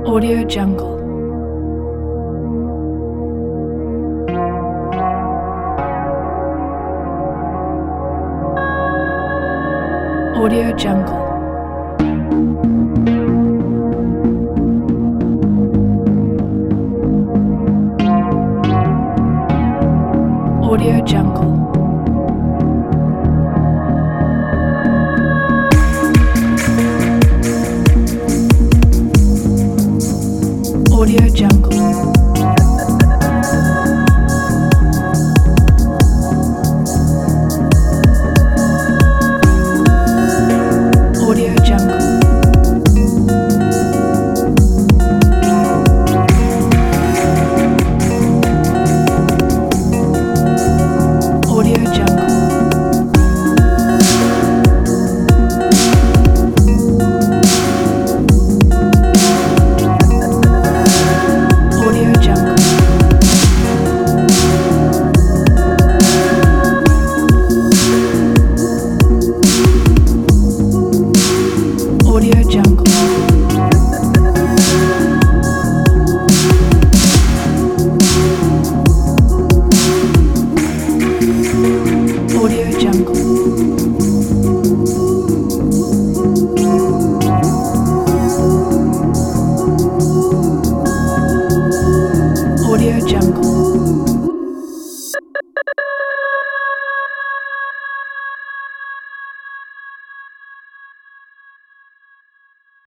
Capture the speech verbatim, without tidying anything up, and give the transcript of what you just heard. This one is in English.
Audio Jungle. Audio Jungle. Audio Jungle. Audio Jungle. Audio Jungle. Audio Jungle. Audio Jungle. Audio Jungle. Audio Jungle. Audio Jungle.